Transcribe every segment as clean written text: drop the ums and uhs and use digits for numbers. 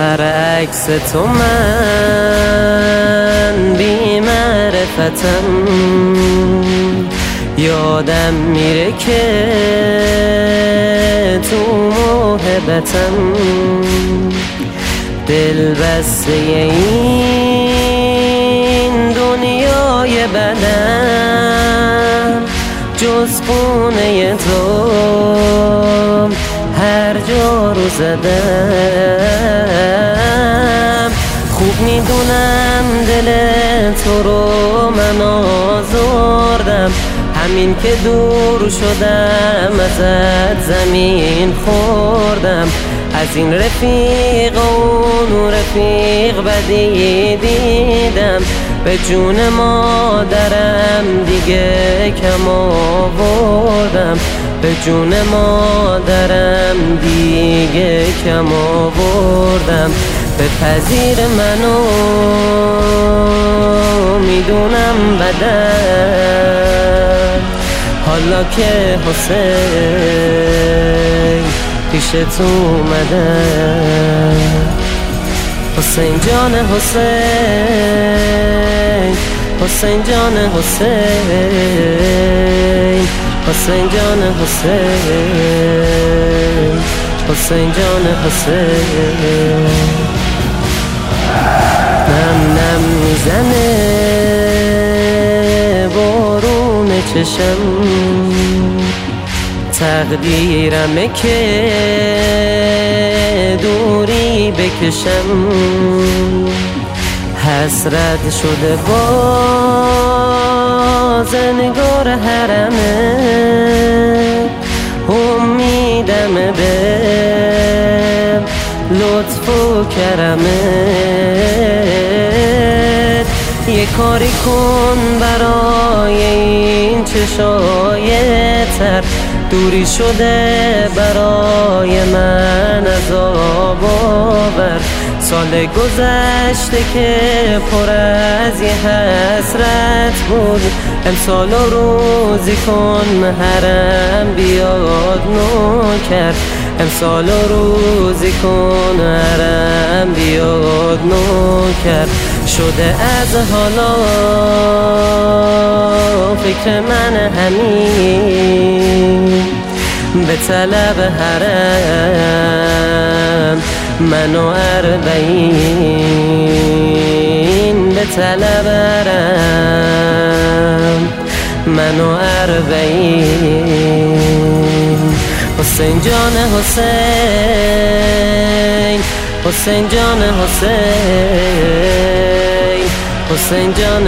برعکس تو من بی معرفتم، یادم میره که تو محبتم دل بسته این دنیای بدم، جز خونه تو هر جا رو زدم. خوب میدونم دل تو رو من آزردم، همین که دور شدم ازت زمین خوردم. از این رفیق و اون رفیق بدی دیدم، به جون مادرم دیگه کم آوردم، به جون مادرم دیگه کم آوردم. بپذیر منو میدونم بدن، حالا که حسین پیش تو اومدم. حسین جان حسین، حسین جان حسین، حسین جان حسین، حسین جان حسین. نم نم میزنه بارون چشم، تقدیرمه که دوری بکشم. حسرت شده با زنگار حرمه، امیدم به لطف و کرمت. یه کاری کن برای این چشای تر، دوری شده برای من عذاب آور. سال گذشته که پر از یه حسرت بود، امسال روزی کن حرم بیاد نوکر. امسال روزی کن حرم بیاد نوکر. شده از حالا فکر من همین، به طلب حرم من و 40، به طلب حرم من و 40. حسین جان حسین، حسین جان حسین، حسین جان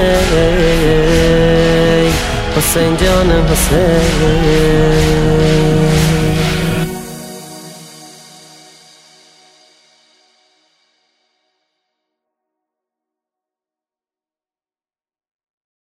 حسین، حسین جان حسین.